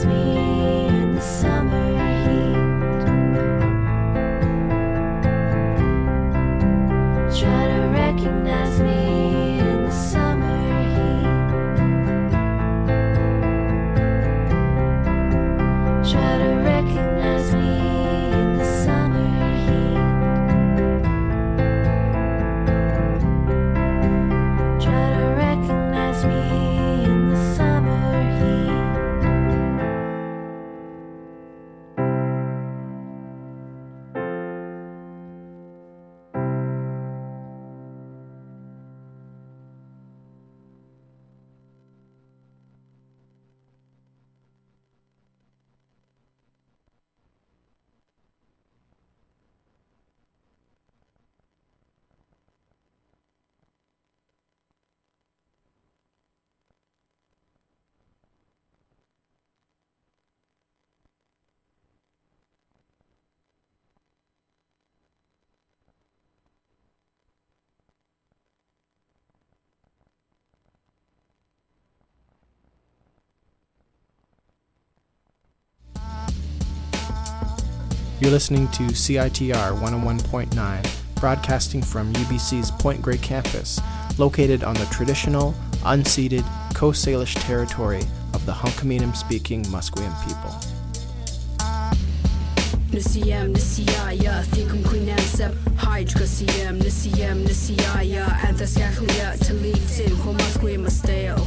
recognize me in the summer heat. Try to recognize me in the summer heat. Try to recognize me in the summer heat. Try to recognize me in the summer heat. You're listening to CITR 101.9, broadcasting from UBC's Point Grey campus, located on the traditional, unceded Coast Salish territory of the Hunkaminam-speaking Musqueam people. Nisiyam nisiyaya thikum quinansab hydra siyam nisiyam nisiyaya anthascaclia talitin homasquim masteo.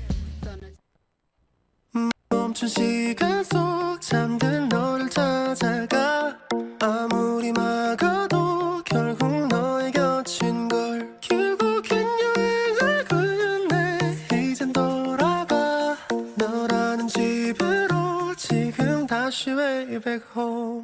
멈춘 시간 속 잠든 너를 찾아가 아무리 막아도 결국 너의 곁인 걸 결국엔 여행을 끝내 이젠 돌아가 너라는 집으로 지금 다시 way back home.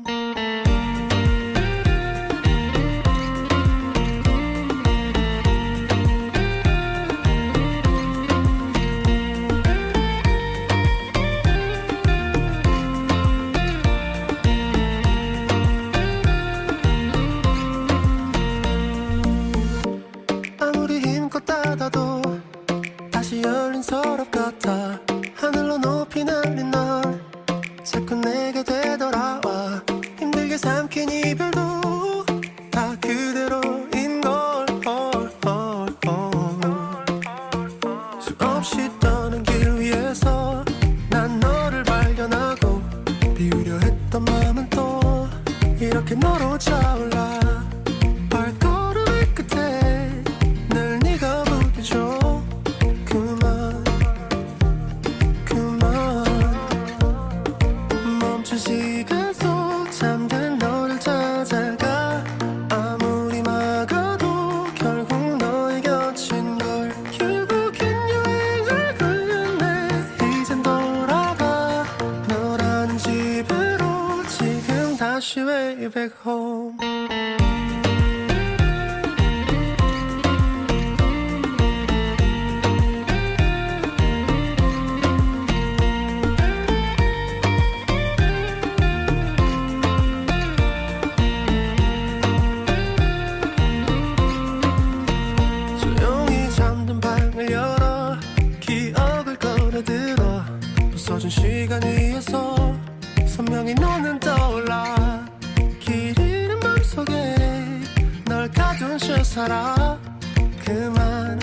아무리 힘껏 닫아도 다시 열린 서랍 같아 하늘로 높이 날린 넌 자꾸 내게 되돌아와 힘들게 삼킨 이별도 다 그대로인 걸 수없이 떠는 길 위에서 난 너를 발견하고 비우려 했던 마음은 또 이렇게 너로 차올라 발걸음의 끝에 늘 네가 부딪혀 그만 멈춘 시간 속 잠든 너를 찾아가 아무리 막아도 결국 너의 곁인 걸 결국엔 여행을 끝내 이젠 돌아가 너라는 집으로 지금 다시 way back home. 조용히 잠든 방을 열어 기억을 끌어들어 부서진 시간 위에서 선명히 너는 떠올라 길 잃은 맘속에 널 가둔 채 살아 그만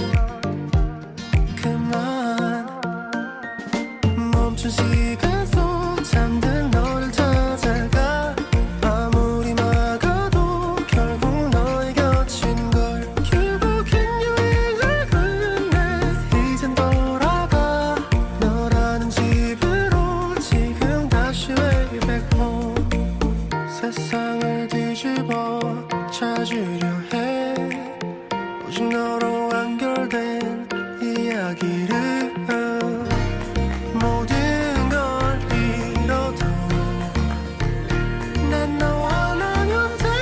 멈춘 시간 속 잠든 너를 찾아가 아무리 막아도 결국 너의 곁인 걸 결국엔 여행을 끝내 이젠 돌아가 너라는 집으로 지금 다시 way back home. 세상을 뒤집어 찾으려 해 오직 너로 완결된 이야기를 모든 걸 잃어도 난 너와 나면 돼.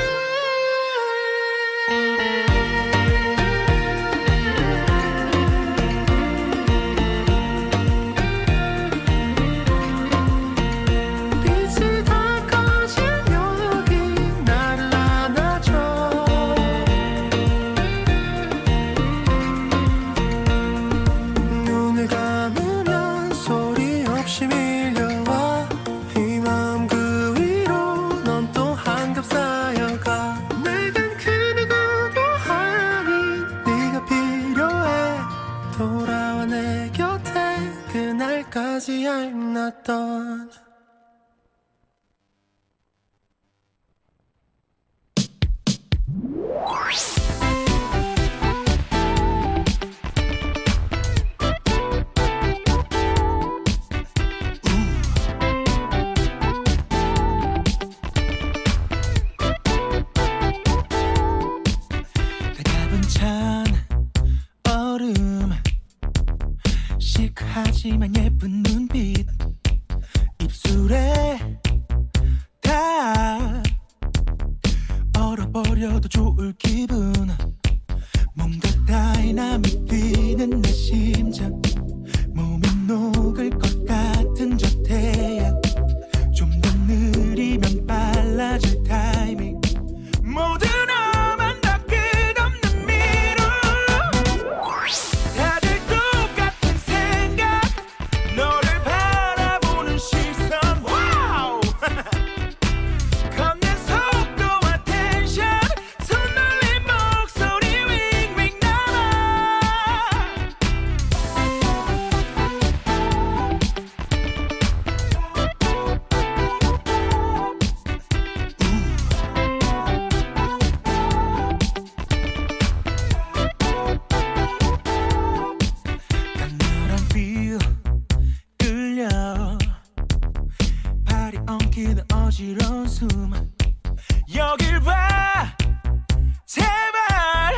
빛이 다 꺼진 여기 나를 안아줘 돌아와 내 곁에 그날까지 I'm not done. 하지만 예쁜 눈빛 입술에 다 얼어버려도 좋을 기분 뭔가 다이나믹 뛰는 내 심장 몸이 녹을 것 같은 저 태양 좀 더 느리면 빨라질 타이밍 모든 너만 다 끝없는 미루 다들 똑같은 생각 너를 바라보는 시선 와우 걷는 속도와 텐션 손 놀린 목소리 윙윙 강렬한 feel 끌려 발이 엉키는 어지러운 숨 여길 봐 제발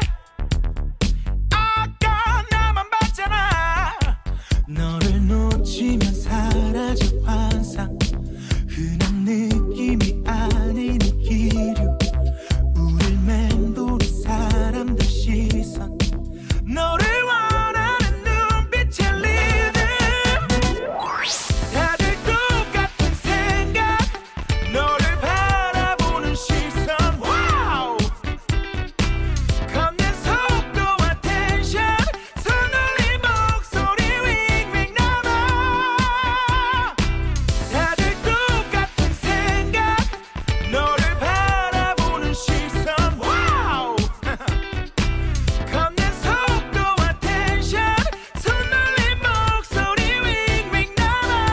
아까 나만 봤잖아 너를 놓치면 사라질 환상 흔한 느낌이 아닌 기류 우릴 맴도는 사람들 시선 너를 원하는 눈빛의 리듬 다들 똑같은 생각 너를 바라보는 시선 와우 걷는 속도와 텐션 손 놀린 목소리 윙윙 남아 다들 똑같은 생각 너를 바라보는 시선 와우 걷는 속도와 텐션 손 놀린 목소리 윙윙 남아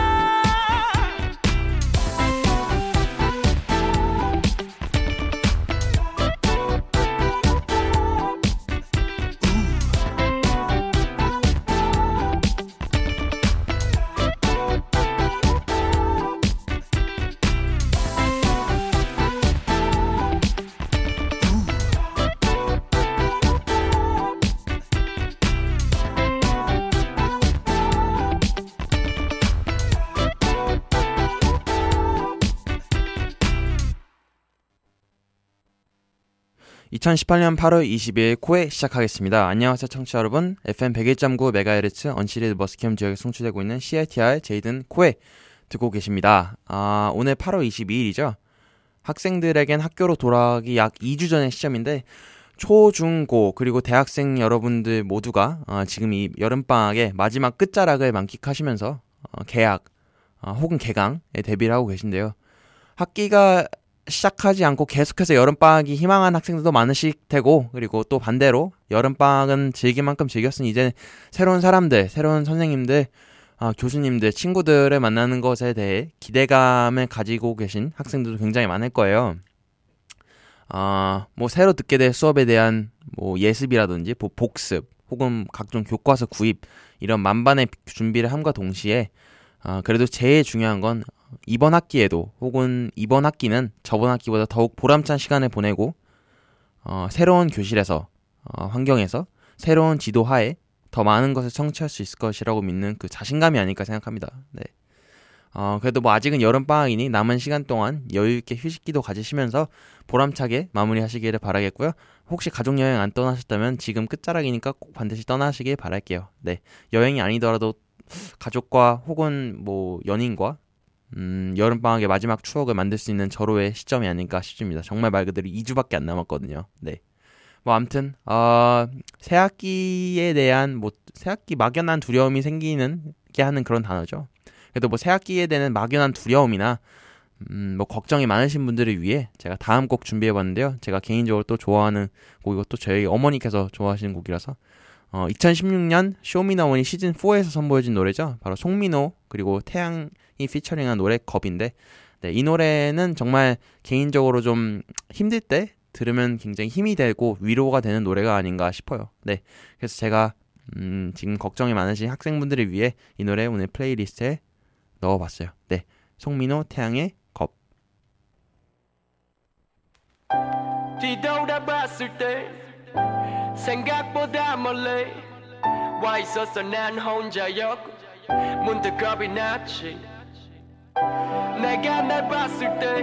(2018년 8월 20일) 코에 시작하겠습니다. 안녕하세요 청취자 여러분. FM 101.9MHz 언시리드 머스캠 지역에 송출되고 있는 CITR 제이든 코에 듣고 계십니다. 오늘 8월 22일이죠. 학생들에겐 학교로 돌아가기 약 2주 전의 시점인데 초, 중, 고 그리고 대학생 여러분들 모두가 지금 이 여름방학의 마지막 끝자락을 만끽하시면서 개학 혹은 개강에 대비를 하고 계신데요. 학기가 시작하지 않고 계속해서 여름방학이 희망한 학생들도 많으실 테고 그리고 또 반대로 여름방학은 즐길 만큼 즐겼으니 이제 새로운 사람들, 새로운 선생님들, 교수님들, 친구들을 만나는 것에 대해 기대감을 가지고 계신 학생들도 굉장히 많을 거예요. 뭐 새로 듣게 될 수업에 대한 뭐 예습이라든지 복습 혹은 각종 교과서 구입 이런 만반의 준비를 함과 동시에 그래도 제일 중요한 건 이번 학기에도 혹은 이번 학기는 저번 학기보다 더욱 보람찬 시간을 보내고 새로운 교실에서 환경에서 새로운 지도하에 더 많은 것을 성취할 수 있을 것이라고 믿는 그 자신감이 아닐까 생각합니다. 네. 그래도 뭐 아직은 여름방학이니 남은 시간 동안 여유있게 휴식기도 가지시면서 보람차게 마무리하시기를 바라겠고요. 혹시 가족여행 안 떠나셨다면 지금 끝자락이니까 꼭 반드시 떠나시길 바랄게요. 네. 여행이 아니더라도 가족과 혹은 뭐 연인과 여름방학의 마지막 추억을 만들 수 있는 절호의 시점이 아닐까 싶습니다. 정말 말 그대로 2주밖에 안 남았거든요. 네. 뭐 아무튼 새학기에 대한 새학기 막연한 두려움이 생기는 게 하는 그런 단어죠. 그래도 뭐 새학기에 대한 막연한 두려움이나 뭐 걱정이 많으신 분들을 위해 제가 다음 곡 준비해봤는데요. 제가 개인적으로 또 좋아하는 곡이고 또 저희 어머니께서 좋아하시는 곡이라서 2016년 쇼미더머니 시즌4에서 선보여진 노래죠. 바로 송민호 그리고 태양이 피처링한 노래 겁인데 네, 이 노래는 정말 개인적으로 좀 힘들 때 들으면 굉장히 힘이 되고 위로가 되는 노래가 아닌가 싶어요. 네, 그래서 제가 지금 걱정이 많으신 학생분들을 위해 이 노래 오늘 플레이리스트에 넣어봤어요. 네, 송민호 태양의 겁. 뒤돌아봤을 때 생각보다 멀리 와 있었어 난 혼자였고 문득 겁이 났지 내가 날 봤을 때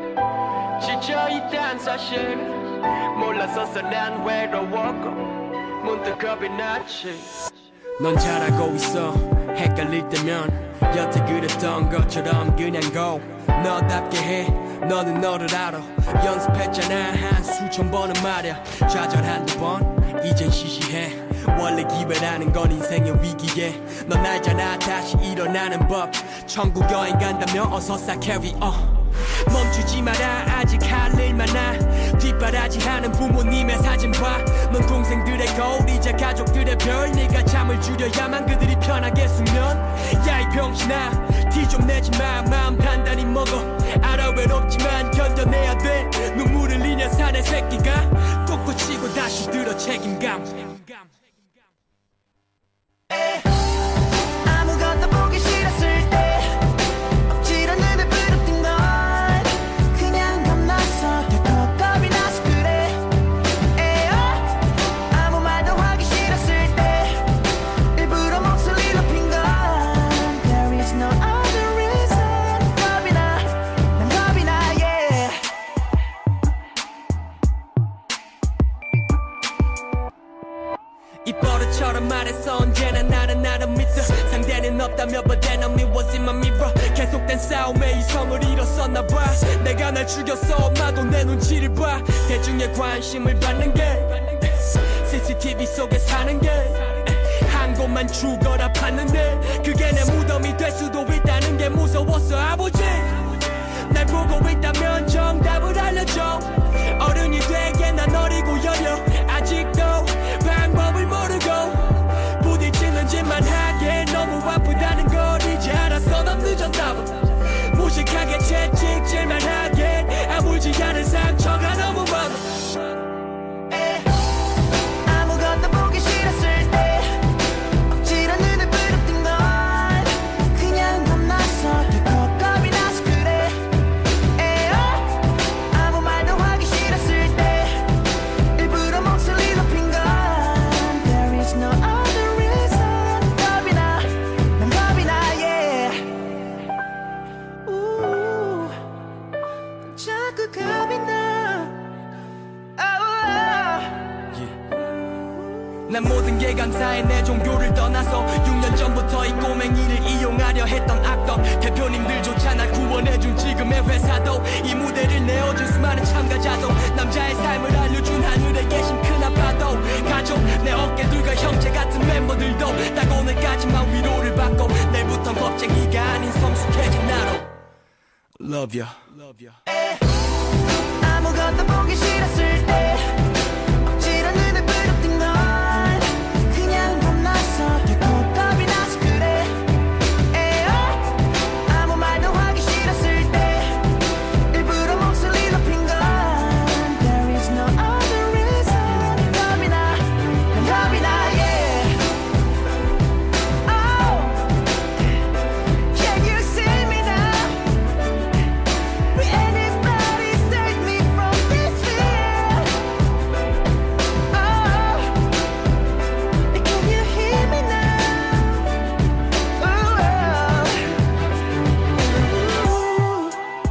지쳐있단 사실 몰랐었어 난 외로웠고 문득 겁이 났지 넌 잘하고 있어 헷갈릴 때면 여태 그랬던 것처럼 그냥 go 너답게 해 너는 너를 알아 연습했잖아 한 수천 번은 말야 좌절한두 번 이젠 시시해 원래 기회라는 건 인생의 위기에 넌 알잖아 다시 일어나는 법 천국 여행 간다면 어서 싹 carry on 멈추지 마라 아직 할 일 많아 뒷바라지하는 부모님의 사진 봐넌 동생들의 거울 이제 가족들의 별 네가 잠을 줄여야만 그들이 편하게 숙면 야 이 병신아 티 좀 내지마 마음 단단히 먹어 알아 외롭지만 견뎌내야 돼 눈물 흘리냐 사내 새끼가 솟구치고 다시 들어 책임감 아무것도 보기 싫었을 때 억지로 눈을 부릅뜬 걸 그냥 겁나서 덜컥 겁이 나서 그래 에어 아무 말도 하기 싫었을 때 일부러 목소리 높인 건 There is no other reason 겁이 나난 겁이 나 yeah 입버릇처럼 말해서 언제나 나는 나를 믿어 상대는 없다며 but then I'm me was in my mirror 계속된 싸움에 이성을 잃었었나 봐 내가 날 죽였어 엄마도 내 눈치를 봐 대중의 관심을 받는 게 CCTV 속에 사는 게 한 곳만 죽어라 봤는데 그게 내 무덤이 될 수도 있다는 게 무서웠어 아버지 날 보고 있다면 정답을 알려줘 어른이 되게 난 어리고 여려 아직도 방법을 모르고 부딪히는 짓만 하게 너무 아프다는 걸 이제 알았어 넌 늦었다고 무식하게 채찍질만 하게 아물지 않은 상처가 너무 많아 아무것도 보기 싫었을 때 억지로 눈을 부릅뜬 건 그냥 겁나서 덜컥 겁이 나서 그래 에어 아무 말도 하기 싫었을 때 일부러 목소리 높인 건 There is no other reason 겁이 나난 겁이 나 yeah 우 자꾸 겁이 나 난 모든 게 감사해 내 종교를 떠나서 6년 전부터 이 꼬맹이를 이용하려 했던 악덕 대표님들조차 날 구원해준 지금의 회사도 이 무대를 내어준 수많은 참가자도 남자의 삶을 알려준 하늘에 계신 큰아빠도 가족 내 어깨들과 형제 같은 멤버들도 딱 오늘까지만 위로를 받고 내일부턴 겁쟁이가 아닌 성숙해진 나로 Love you 아무것도 보기 싫었을 때 억지로 눈을 부릅뜬 건 그냥 겁나서 덜컥 겁이 나서 그래 에어 아무 말도 하기 싫었을 때 일부러 목소리 높인 건 There is no other reason 겁이 나난 겁이 나 yeah Oh Can you see me now Will anybody save me from this fear Oh Can you hear me now Ooh.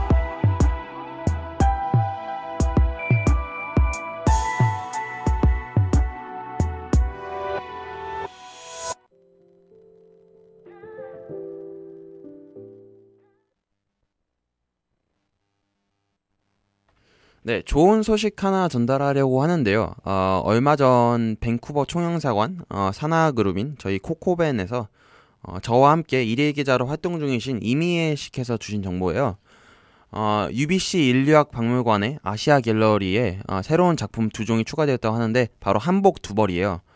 네, 좋은 소식 하나 전달하려고 하는데요. 얼마 전 밴쿠버 총영사관 산하그룹인 저희 코코벤에서 저와 함께 일일 기자로 활동 중이신 이미애 씨께서 주신 정보예요. UBC 인류학 박물관의 아시아 갤러리에 새로운 작품 2종이 추가되었다고 하는데 바로 한복 두벌이에요.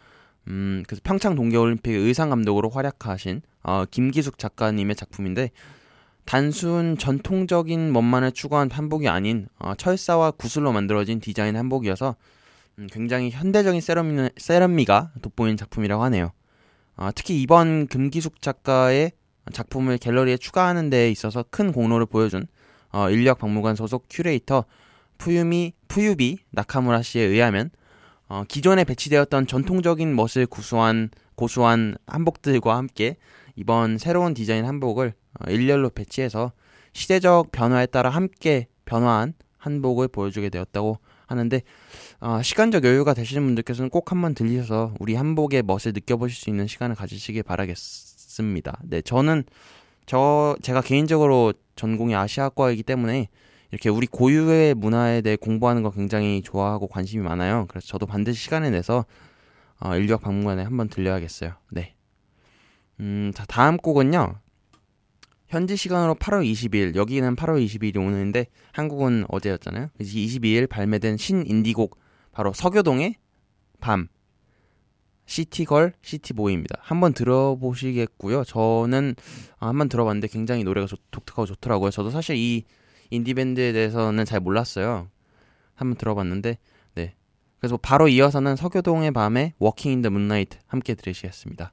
그래서 평창 동계올림픽 의상 감독으로 활약하신 김기숙 작가님의 작품인데 단순 전통적인 멋만을 추구한 한복이 아닌 철사와 구슬로 만들어진 디자인 한복이어서 굉장히 현대적인 세련미가 돋보이는 작품이라고 하네요. 특히 이번 김기숙 작가의 작품을 갤러리에 추가하는 데 있어서 큰 공로를 보여준 인력박물관 소속 큐레이터 푸유비 나카무라 씨에 의하면 기존에 배치되었던 전통적인 멋을 고수한 한복들과 함께 이번 새로운 디자인 한복을 일렬로 배치해서 시대적 변화에 따라 함께 변화한 한복을 보여주게 되었다고 하는데 시간적 여유가 되시는 분들께서는 꼭 한번 들리셔서 우리 한복의 멋을 느껴보실 수 있는 시간을 가지시길 바라겠습니다. 네, 제가 개인적으로 전공이 아시아과이기 때문에 이렇게 우리 고유의 문화에 대해 공부하는 거 굉장히 좋아하고 관심이 많아요. 그래서 저도 반드시 시간을 내서 인류학박물관에 한번 들려야겠어요. 네. 자, 다음 곡은요. 현지 시간으로 8월 20일, 여기는 8월 20일이 오는데 한국은 어제였잖아요. 22일 발매된 신인디곡 바로 서교동의 밤, 시티걸 시티보이입니다. 한번 들어보시겠고요. 저는 한번 들어봤는데 굉장히 노래가 독특하고 좋더라고요. 저도 사실 이 인디밴드에 대해서는 잘 몰랐어요. 한번 들어봤는데 네. 그래서 바로 이어서는 서교동의 밤에 워킹 인 더 문나이트 함께 들으시겠습니다.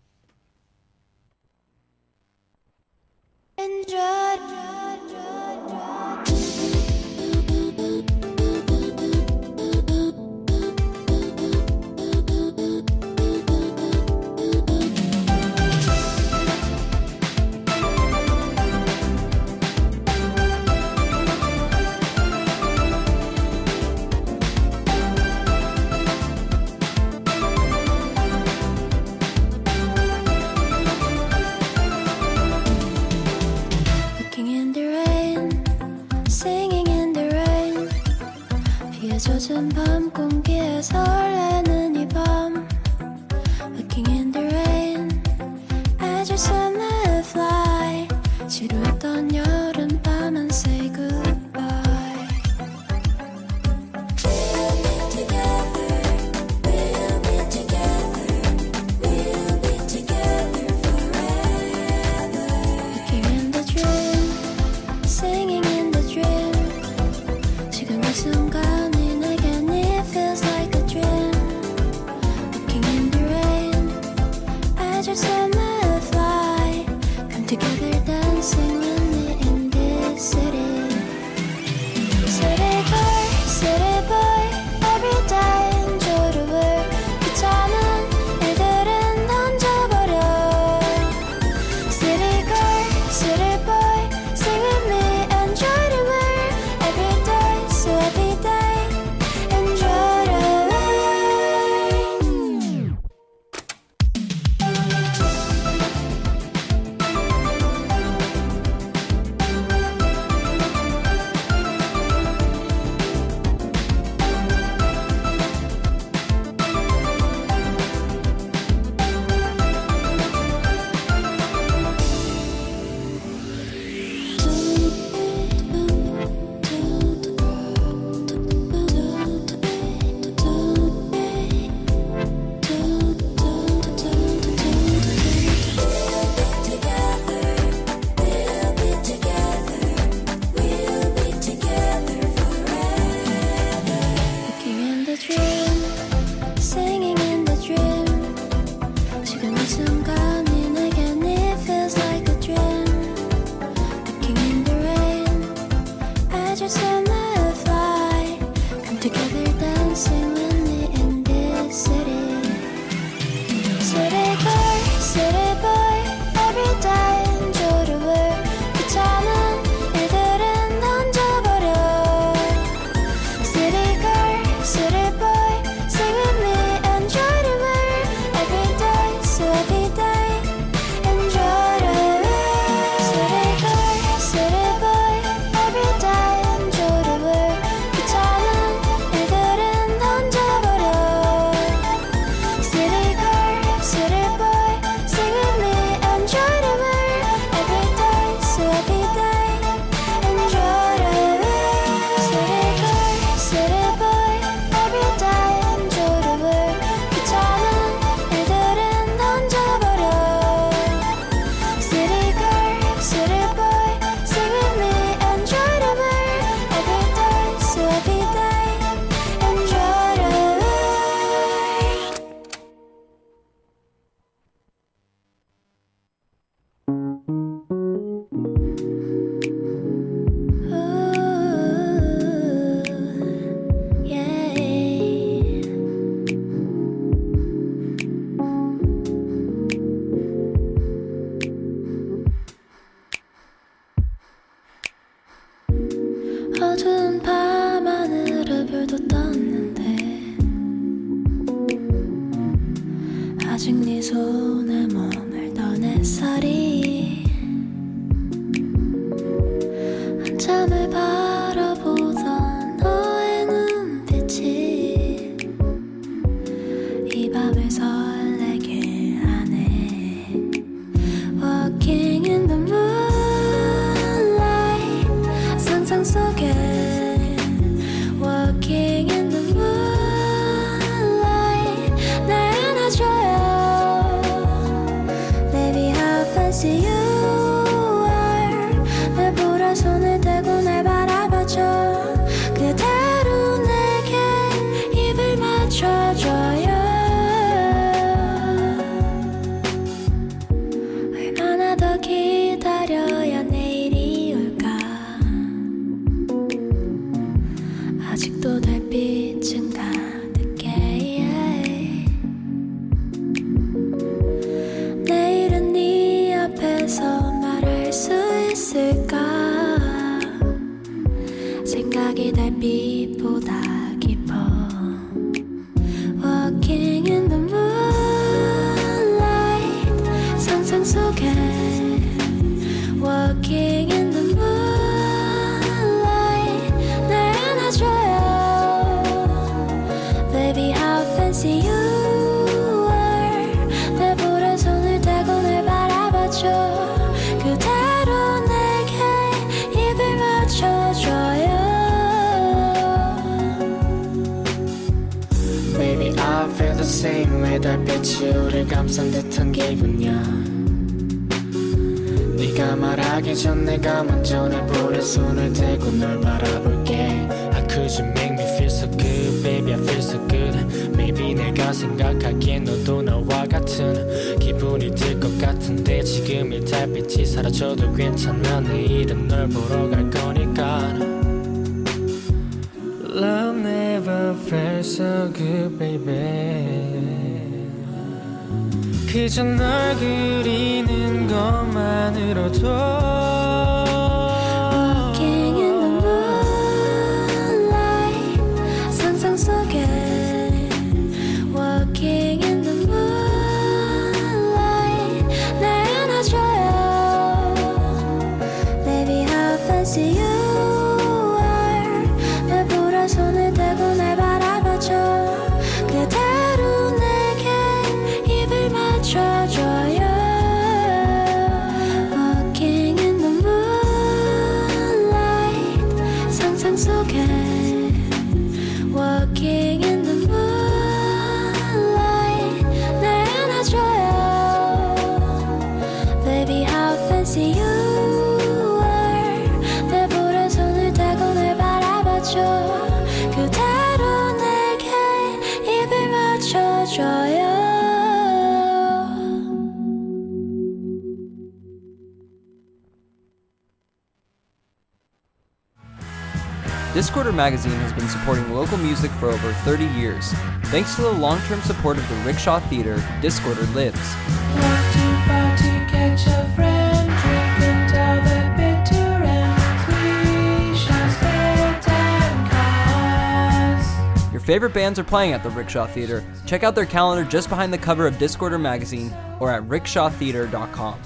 젖은 밤 공기에 설레는 이 밤 Looking in the rain I just wanna fly 지루했던 여름밤은 say goodbye We'll be together We'll be together We'll be together forever Looking in the dream Singing in the dream 지금 이 순간 feels like a dream Looking in the rain I just wanna fly Come together dancing with me in this city City girl, city boy Every day enjoy the world 귀찮은 일들은 던져버려 City girl, city boy Sing with me, enjoy the world Every day, so every day 어두운 밤하늘에 별도 떴는데 아직 네 손에 머물던 햇살이 한참을 바라보던 너의 눈빛이 이 밤을 설레게 하네. Walking in the moonlight 상상 속에 Walking in the moonlight 날 안아줘요. Baby how fancy you are. 날 보라 손을 대고 날 바라봐줘. 그대로 내게 입을 맞춰줘요. 얼마나 더 기다려야 내일이 올까. 아직도 달빛은 가득해. 내일은 네 앞에서 말할 수 있을까. 생각이 달빛보다 깊어. Walking in the moonlight 상상 속에 Walking in the moonlight 날 안아줘요. Baby how fancy you are. 날 보라 손을 대고 날 바라봐줘. 그대로 내게 입을 맞춰줘요. Baby I feel the same way. 달빛이 우릴 감싼 듯한 기분이야. 네가 말하기 전 내가 먼저 내 볼에 손을 대고 널 바라볼게. How could you make me feel so good baby I feel so good. Maybe 내가 생각하기엔 너도 나와 같은 기분이 들 것 같은데 지금 이 달빛이 사라져도 괜찮아. 내일은 널 보러 갈 거니까. Love never felt so good baby. 그저 널 그리는 것만으로도 Walking in the moonlight 상상 속에 Walking in the moonlight 날 안아줘요. Baby how fancy you are. 날 보라 손을 대고 날 바라봐줘. 그대로 내게 입을 맞춰줘요. Walking in the moonlight 상상 속에 Walking in the moonlight 날 안아줘요. Baby how fancy you are. 날 보라 손을 대고 날 바라봐줘. 그대로 내게 입을 맞춰줘요. Discorder Magazine has been supporting local music for over 30 years. Thanks to the long-term support of the Rickshaw Theater, Discorder lives. Your favorite bands are playing at the Rickshaw Theater. Check out their calendar just behind the cover of Discorder Magazine or at rickshawtheater.com.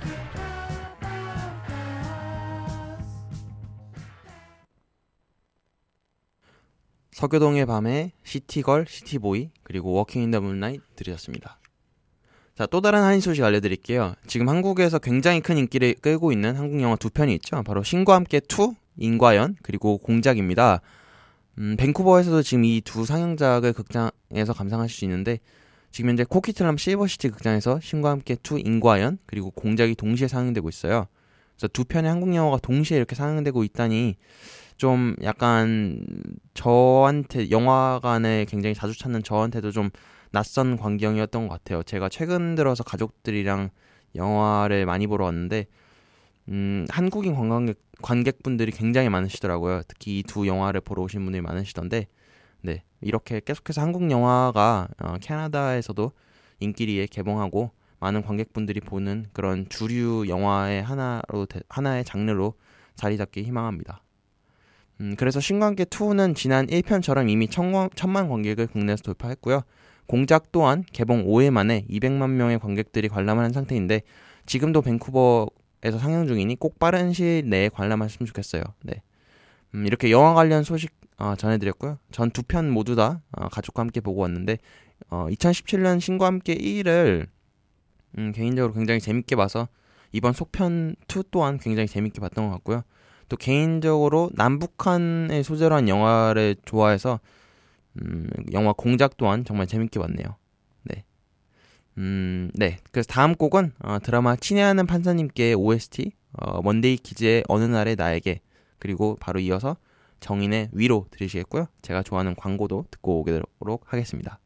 서교동의 밤에 시티걸, 시티보이, 그리고 워킹 인 더 문라이트 들으셨습니다. 자, 또 다른 한인 소식 알려드릴게요. 지금 한국에서 굉장히 큰 인기를 끌고 있는 한국 영화 두 편이 있죠. 바로 신과 함께 2, 인과연, 그리고 공작입니다. 밴쿠버에서도 지금 이 두 상영작을 극장에서 감상하실 수 있는데 지금 현재 코키틀람 실버시티 극장에서 신과 함께 2, 인과연, 그리고 공작이 동시에 상영되고 있어요. 그래서 두 편의 한국 영화가 동시에 이렇게 상영되고 있다니 좀 약간 저한테 영화관을 굉장히 자주 찾는 저한테도 좀 낯선 광경이었던 것 같아요. 제가 최근 들어서 가족들이랑 영화를 많이 보러 왔는데 한국인 관객분들이 굉장히 많으시더라고요. 특히 이 두 영화를 보러 오신 분들이 많으시던데 네, 이렇게 계속해서 한국 영화가 캐나다에서도 인기리에 개봉하고 많은 관객분들이 보는 그런 주류 영화의 하나의 장르로 자리 잡기 희망합니다. 그래서 신관계 2는 지난 1편처럼 이미 1000만 관객을 국내에서 돌파했고요. 공작 또한 개봉 5일 만에 200만 명의 관객들이 관람을 한 상태인데 지금도 밴쿠버에서 상영 중이니 꼭 빠른 시일 내에 관람하셨으면 좋겠어요. 네. 이렇게 영화 관련 소식 전해드렸고요. 전 두 편 모두 다 가족과 함께 보고 왔는데 2017년 신과 함께 1을 개인적으로 굉장히 재밌게 봐서 이번 속편 2 또한 굉장히 재밌게 봤던 것 같고요. 또 개인적으로 남북한의 소재로 한 영화를 좋아해서 영화 공작 또한 정말 재밌게 봤네요. 네. 네. 그래서 다음 곡은 드라마 친애하는 판사님께의 OST 먼데이 키즈의 어느 날의 나에게 그리고 바로 이어서 정인의 위로 들으시겠고요. 제가 좋아하는 광고도 듣고 오도록 하겠습니다.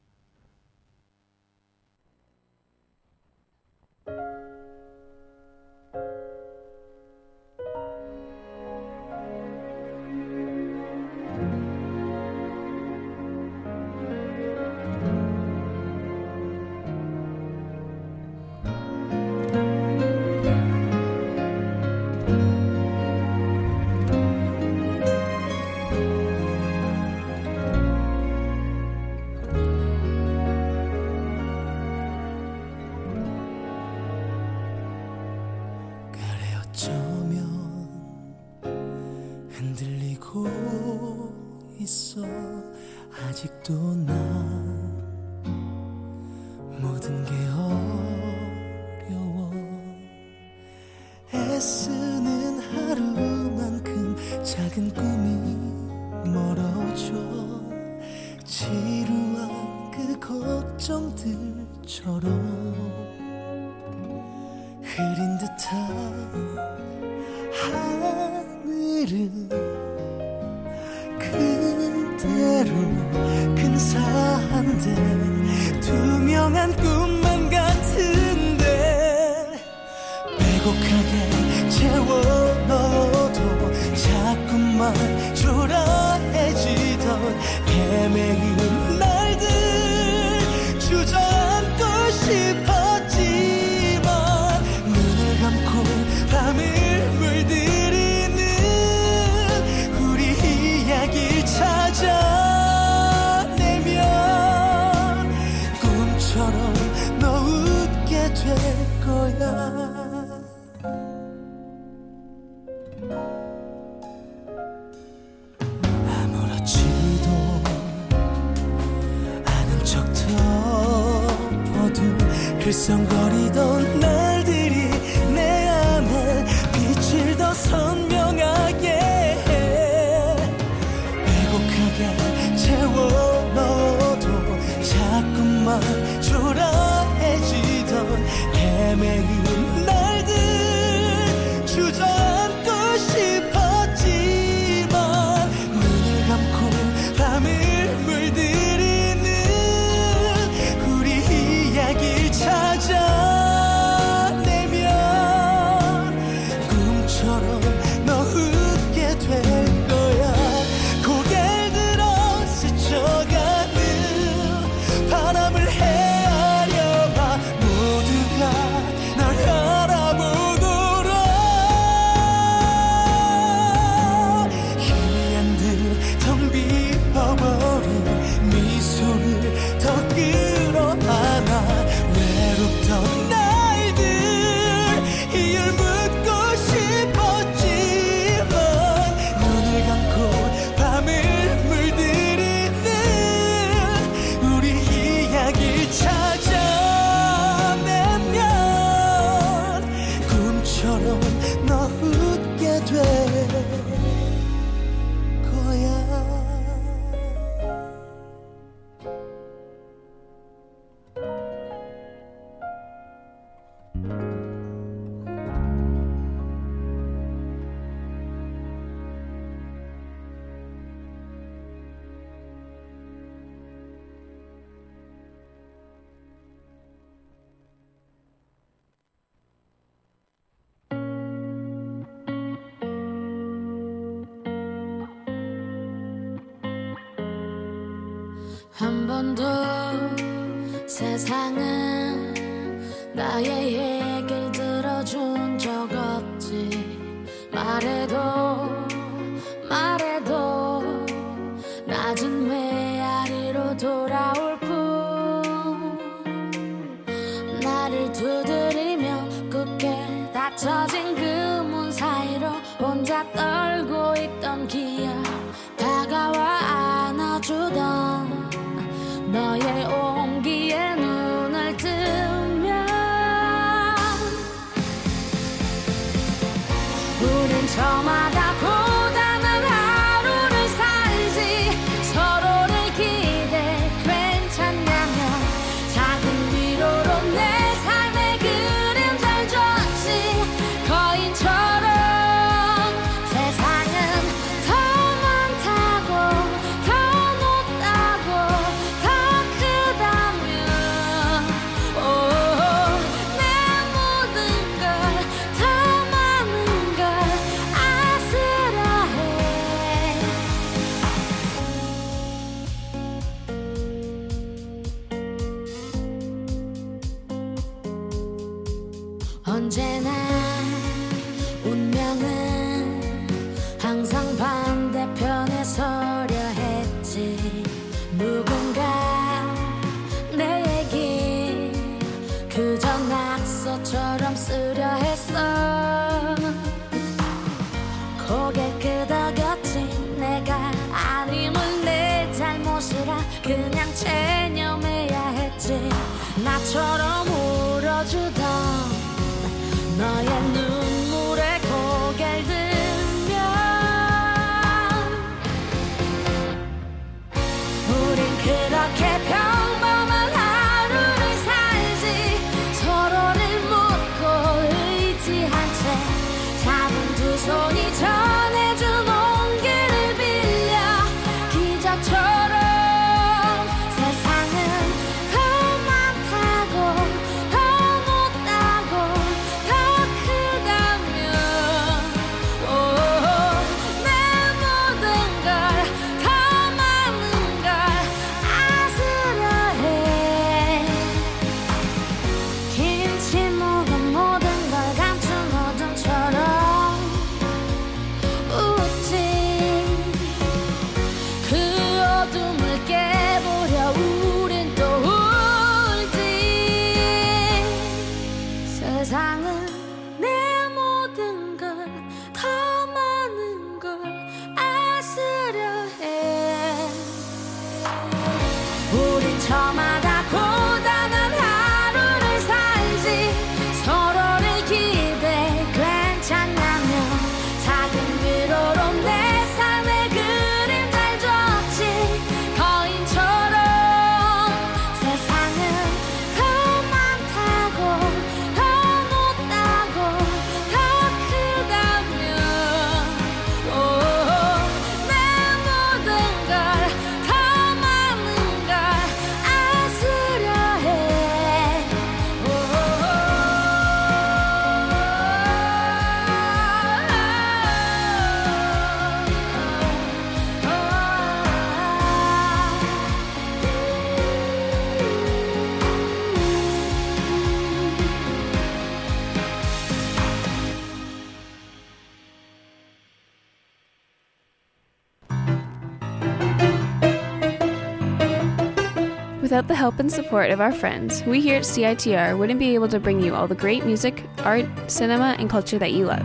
아직도 난 모든 게 어려워 애쓰는 하루만큼 작은 꿈이 멀어져 지루한 그 걱정들처럼 흐린 듯한 하늘은 그대로 근사한데 투명한 꿈만 같은데 빼곡하게 채워 넣어도 자꾸만 초라해지던 헤매는 날들 주저앉고 싶었지만 눈을 감고 밤을 물들이는 우리 이야기 찾아내면 꿈처럼 너 웃게 될 거야. 아무렇지도 않은 척 덮어둔 글썽거리던 날들이 내 안에 빛을 더 선명하게 해. 빼곡하게 채워 넣어도 자꾸만 초라해지던 헤매는 날들 주저앉고 싶었지만 눈을 감고 밤을 물들이는 우리 이야기 찾아내면 꿈처럼 너 웃게 될 거야. 고개를 들어 스쳐가는 바람을 헤아려봐. 모두가 널 알아보도록 희미한 듯 텅 비어버린 미소를 더 끌어안아. 외롭던 날들 이을 묻고 싶었지만 눈을 감고 밤을 물들이는 우리 이야기 찾아내면 꿈처럼 너 웃게 될 거야. 한 번도 세상은 나의 얘기를 들어준 적 없지. 말해도 낮은 메아리로 돌아올 뿐. 나를 두드리며 굳게 닫혀진 그 문 사이로 혼자 떨고 있던 기억, 다가와 안아주던 너의 온기에 눈을 뜨면 우린 저마다 고단한 하루를 살지. 서로를 기대 괜찮냐며 작은 위로로 내 삶의 그림잘 줬지. 거인처럼 세상은 더 많다고 더 높다고 더 크다면 내 모든 걸 더 많은 걸 아스라 해. 언제나 운명은 항상 반대편에 서려 했지. 누군가 내 얘기 그저 낙서처럼 쓰려 했어. 고개 끄덕였지. 내가 아님은 내 잘못이라 그냥 체념해야 했지. 나처럼 울어주던 너의 눈물에 고개를 들면 우린 그렇게 평범한 하루를 살지. 서로를 묻고 의지한 채 잡은 두 손이 전해준 온기를 빌려 기적처럼 세상은 더 많다고 더 높다고 더 크다면 내 모든 걸 더 많은 걸 아스라 해. 긴 침묵은 모든 걸 감춘 어둠처럼 웃지. 그 어둠을 깨보려 우린 또 울지. 세상은 내 모든 걸 더 많은 걸 아스려 해. 우린 저마다 고단한 하루를 살지. 서로를 기대 괜찮냐며 작은 위로로 내 삶의 그림잘 줬지. 거인처럼 세상은 더 많다고 더 높다고 더 크다면 내 모든 걸 더 많은 걸 아스려 해. Without the help and support of our friends, we here at CITR wouldn't be able to bring you all the great music, art, cinema, and culture that you love.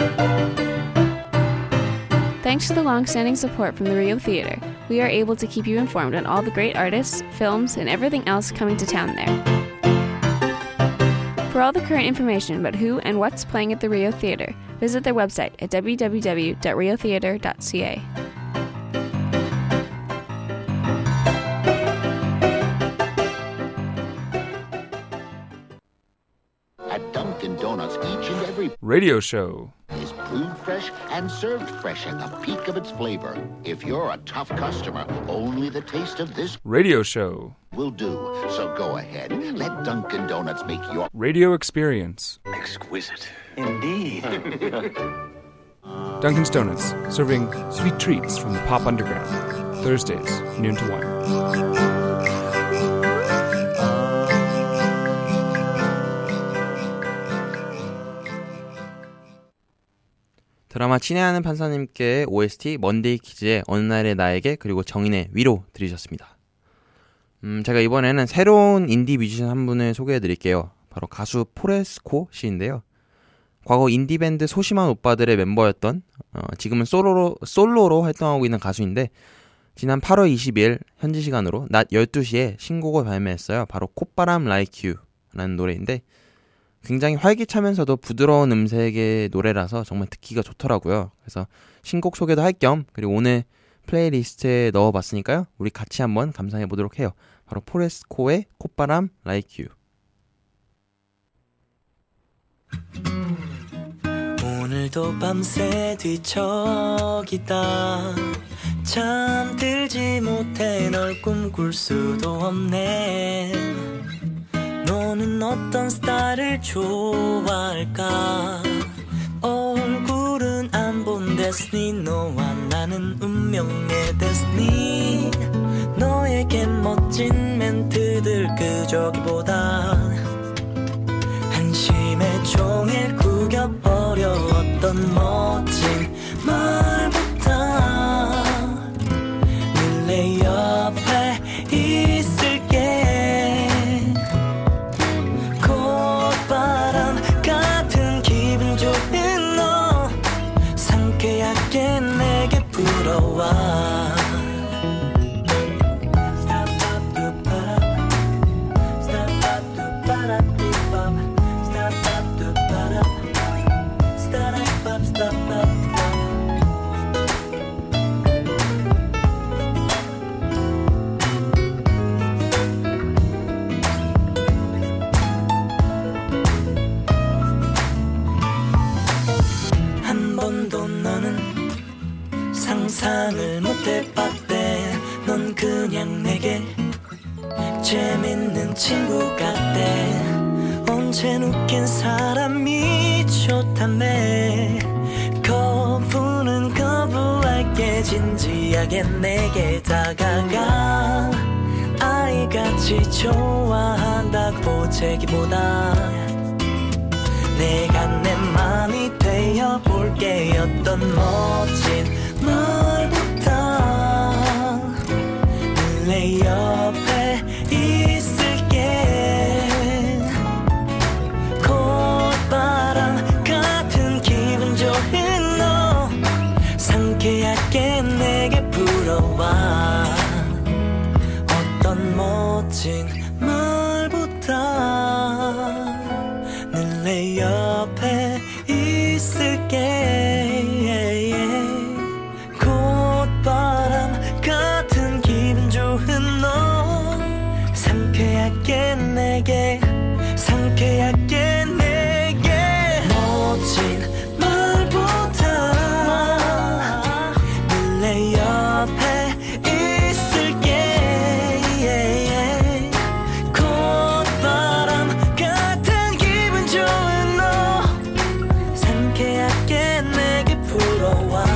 Thanks to the long-standing support from the Rio Theater, we are able to keep you informed on all the great artists, films, and everything else coming to town there. For all the current information about who and what's playing at the Rio Theater, visit their website at www.riotheater.ca. At Dunkin' Donuts, each and every Radio show is brewed fresh and served fresh at the peak of its flavor. If you're a tough customer, only the taste of this radio show will do. So go ahead, let Dunkin' Donuts make your radio experience exquisite. Indeed. Dunkin's Donuts, serving sweet treats from the pop underground. Thursdays, noon to 1. 드라마 친애하는 판사님께 OST 먼데이 키즈의 어느 날의 나에게 그리고 정인의 위로 들으셨습니다. 제가 이번에는 새로운 인디 뮤지션 한 분을 소개해드릴게요. 바로 가수 포레스코 씨인데요. 과거 인디밴드 소심한 오빠들의 멤버였던 지금은 솔로로 활동하고 있는 가수인데 지난 8월 20일 현지 시간으로 낮 12시에 신곡을 발매했어요. 바로 콧바람 Like You라는 노래인데 굉장히 활기차면서도 부드러운 음색의 노래라서 정말 듣기가 좋더라고요. 그래서 신곡 소개도 할 겸 그리고 오늘 플레이리스트에 넣어봤으니까요. 우리 같이 한번 감상해보도록 해요. 바로 포레스코의 콧바람 Like You. 오늘도 밤새 뒤척이다 잠들지 못해 널 꿈꿀 수도 없네 너는 어떤 스타일을 좋아할까 얼굴은 안 본 데스니 너와 나는 운명의 데스니 너에게 멋진 멘트들 그저기보다 한심해 종일 구겨버려 어떤 멋진 말보다 늘 내 옆에 있을게 콧바람 같은 기분 좋은 너 상쾌하게 내게 불어와 상상을 못해봤대 넌 그냥 내게 재밌는 친구 같대 언젠 웃긴 사람이 좋다며 거부는 거부할게 진지하게 내게 다가가 아이같이 좋아한다고 보채기보다 내가 내 맘이 되어볼게 어떤 멋진 말보다 내 옆에 있을게 콧바람 같은 기분 좋은 너 상쾌하게 내게 불어와 어떤 멋진 말보다 늘 내 옆에 있을게 콧바람 같은 기분 좋은 너 상쾌하게 내게 상쾌하게 내게 멋진 말보다 늘 내 옆에 있을게 콧바람 같은 기분 좋은 너 상쾌하게 내게 불어와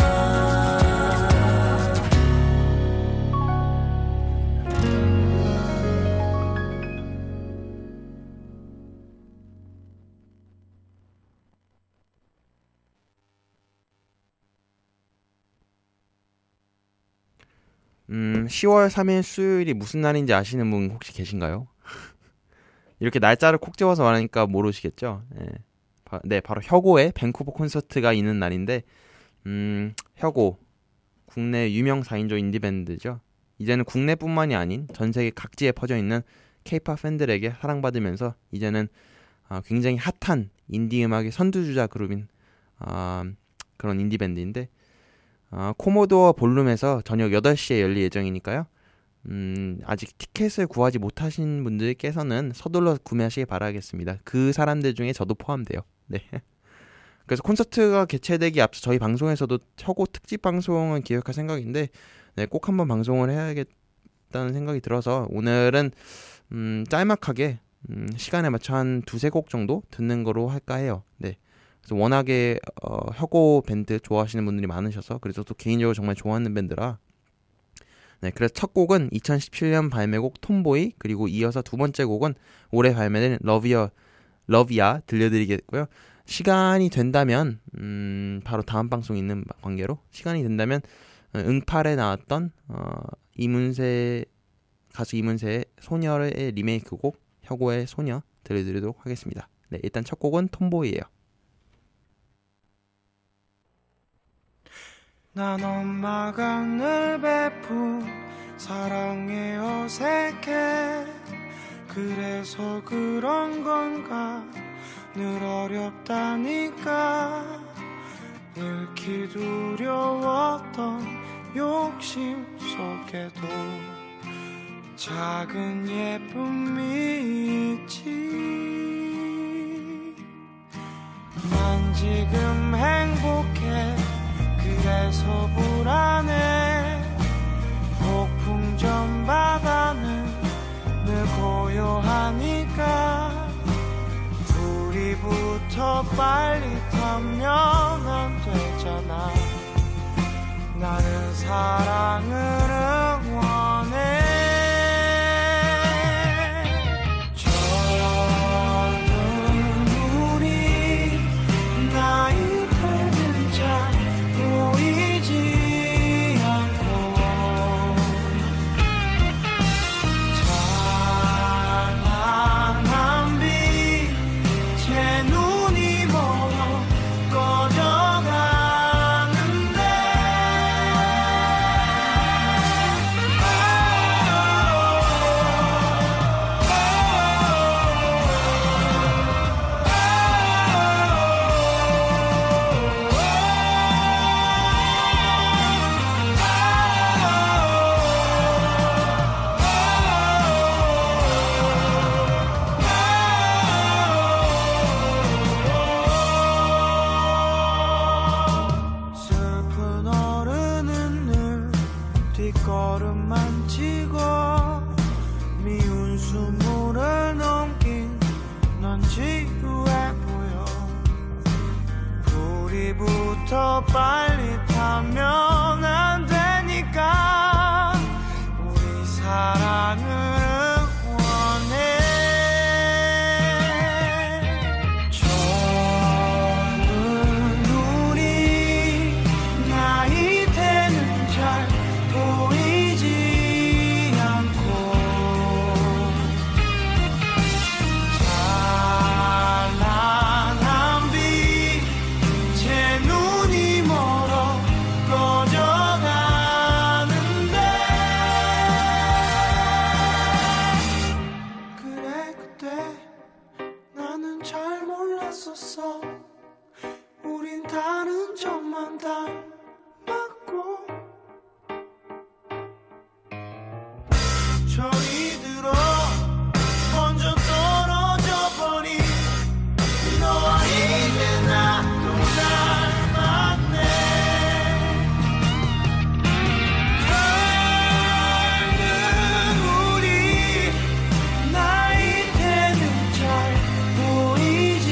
음, 10월 3일 수요일이 무슨 날인지 아시는 분 혹시 계신가요? 이렇게 날짜를 콕 집어서 말하니까 모르시겠죠? 네, 바로 혁오의 밴쿠버 콘서트가 있는 날인데 혁오 국내 유명 4인조 인디밴드죠. 이제는 국내뿐만이 아닌 전 세계 각지에 퍼져있는 K-POP 팬들에게 사랑받으면서 이제는 굉장히 핫한 인디 음악의 선두주자 그룹인 그런 인디밴드인데 코모도어 볼룸에서 저녁 8시에 열릴 예정이니까요. 아직 티켓을 구하지 못하신 분들께서는 서둘러 구매하시기 바라겠습니다. 그 사람들 중에 저도 포함돼요. 네. 그래서 콘서트가 개최되기 앞서 저희 방송에서도 혁오 특집 방송을 기획할 생각인데 네, 꼭 한번 방송을 해야겠다는 생각이 들어서 오늘은 짤막하게 시간에 맞춰 한 2-3곡 정도 듣는 거로 할까 해요. 네. 그래서 워낙에 혁오 밴드 좋아하시는 분들이 많으셔서 그래서 또 개인적으로 정말 좋아하는 밴드라 네, 그래서 첫 곡은 2017년 발매곡 톰보이 그리고 이어서 두 번째 곡은 올해 발매된 러비야 들려드리겠고요. 시간이 된다면 바로 다음 방송 있는 관계로 시간이 된다면 응팔에 나왔던 가수 이문세의 소녀의 리메이크 곡 혁오의 소녀 들려드리도록 하겠습니다. 네, 일단 첫 곡은 톰보이예요. 난 엄마가 늘 베푼 사랑에 어색해. 그래서 그런 건가 늘 어렵다니까. 잃기 두려웠던 욕심 속에도 작은 예쁨이 있지. 난 지금 행복해. 그래서 불안해. 폭풍전 바다는 늘 고요하니까 둘이 붙어 빨리 타면 안 되잖아. 나는 사랑을 응원해. 뒷걸음만 치고 미운 숨물을 넘긴 넌 지루해 보여. 불이 붙어 빨리 타면 안 되니까 우리 사랑을 응원해. 우린 다른 점만 닮았고 저리 들어 먼저 떨어져 버린 너와 이제 나도 닮았네. 젊은 우리 나이 때는 잘 보이지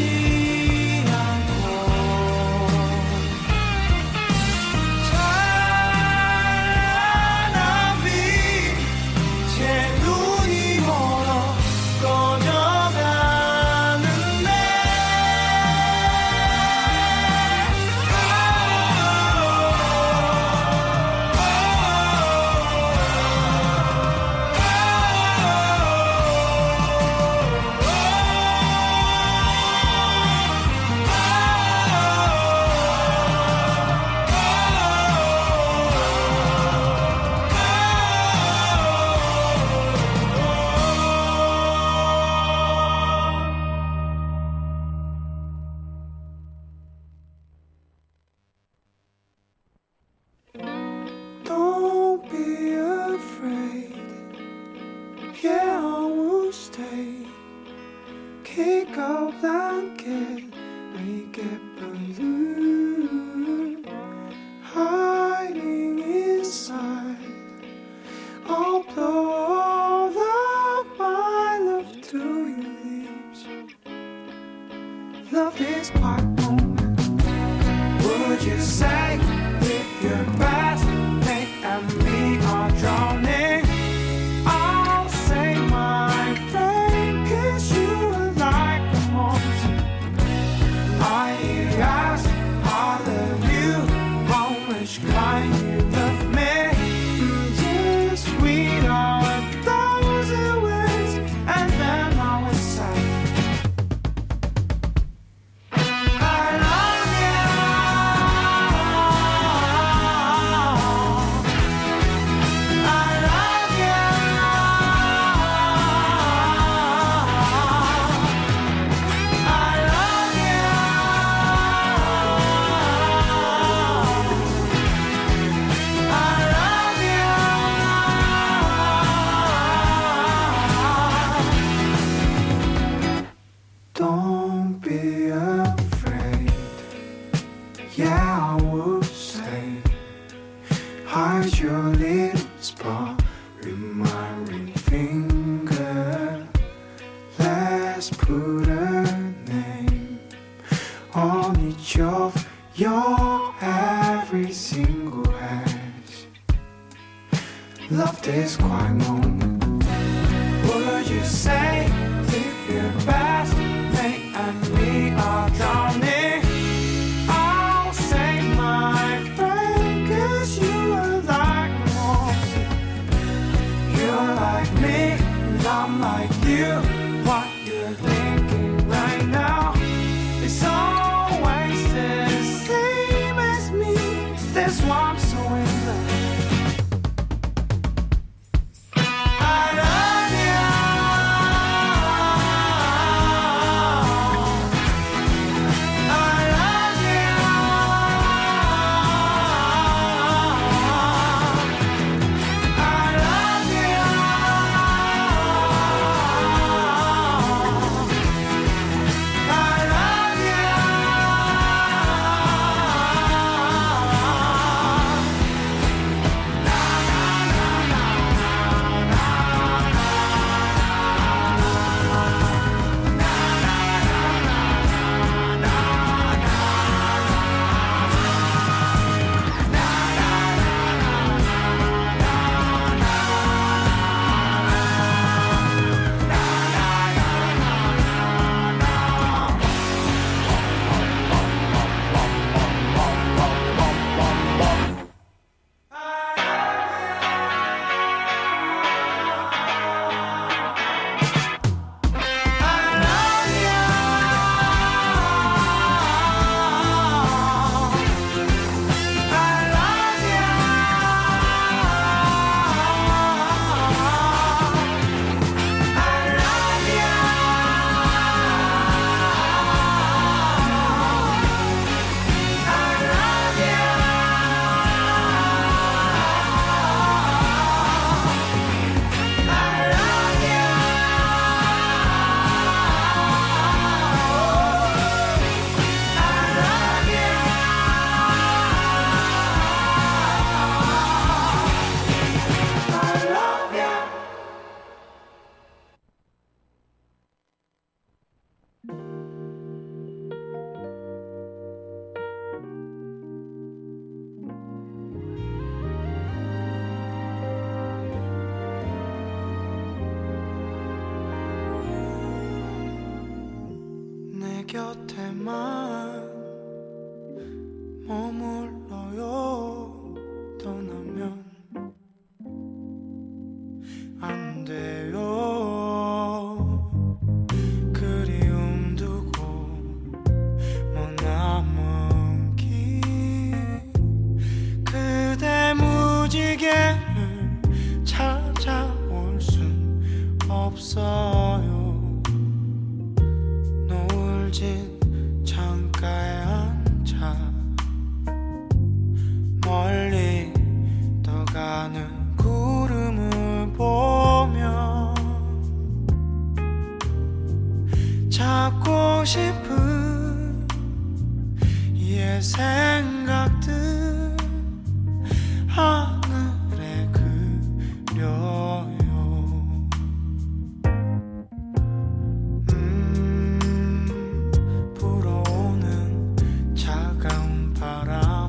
Don't be afraid. Yeah, I will stay. Kick out blanket, make it balloon. Hiding inside, I'll blow all of my love to your lips. Love is part moment. Would you say if your best mate and me are drowning? I'll say my friend, 'cause you are like a monster. I ask, I love you, how much can you love me? Just sweet all a thousand words, and then I would say I love you. I love you. I love you. I love you. Don't be afraid. Yeah, I will stay. Hide your little spot with my ring finger. Let's put a name on each of your every single edge. Love this quiet moment. Would you say if your best mate and me are drowning? I'll say my friend, 'cause you are like a monster. You're like me, and I'm like you. What you're thinking right now is always the same as me. That's why I'm so in love. I love you. I love you. I love you. I love you. 내 곁에만 머물러요. 떠나면 안 돼요. 그리움 두고 머나먼 길 그대 무지개를 찾아올 순 없어요. 노을진 창가에 앉아 멀리 떠가는 구름을 보며 찾고 싶은 옛 생각들 하늘에 그려요. 불어오는 차가운 바람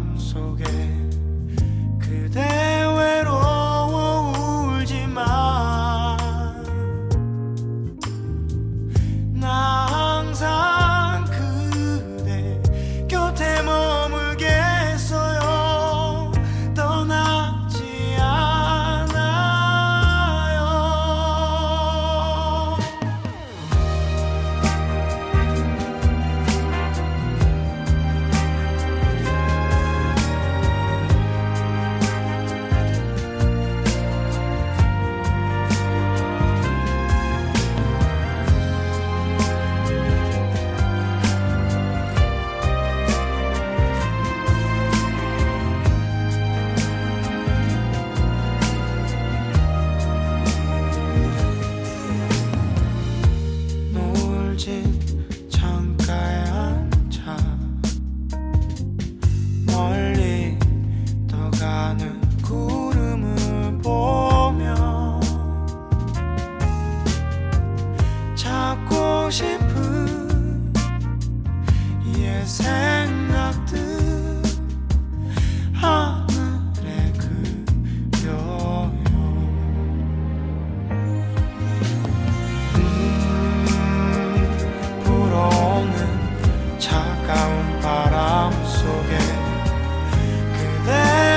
속에 그대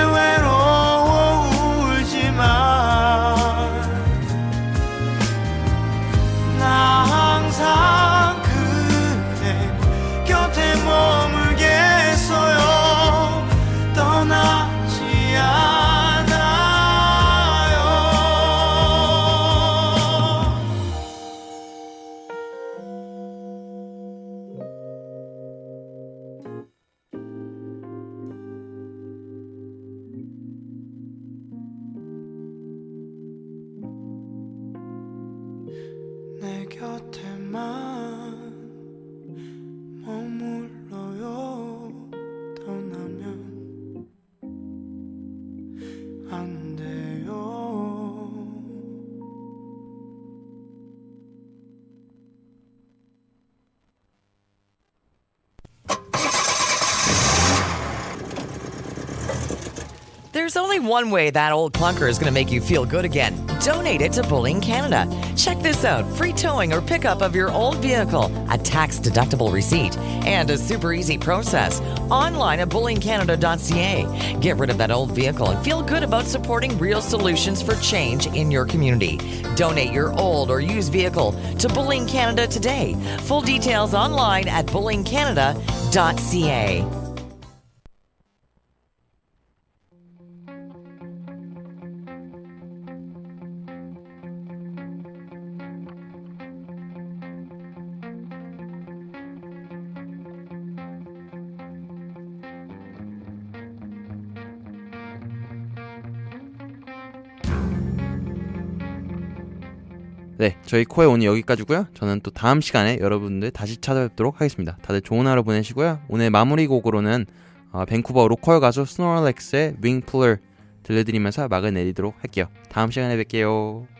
외로워 울지마 나 항상 그대 곁에 머물겠어요 떠나지 않아요 내 곁에만 머물러요 떠나면 안 돼요 There's only one way that old clunker is going to make you feel good again. Donate it to Bullying Canada. Check this out. Free towing or pickup of your old vehicle, a tax-deductible receipt, and a super easy process. Online at bullyingcanada.ca. Get rid of that old vehicle and feel good about supporting real solutions for change in your community. Donate your old or used vehicle to Bullying Canada today. Full details online at bullyingcanada.ca. 네, 저희 코에 오늘 여기까지고요. 저는 또 다음 시간에 여러분들 다시 찾아뵙도록 하겠습니다. 다들 좋은 하루 보내시고요. 오늘 마무리 곡으로는 밴쿠버 로컬 가수 스노럴렉스의 윙플러 들려드리면서 막을 내리도록 할게요. 다음 시간에 뵐게요.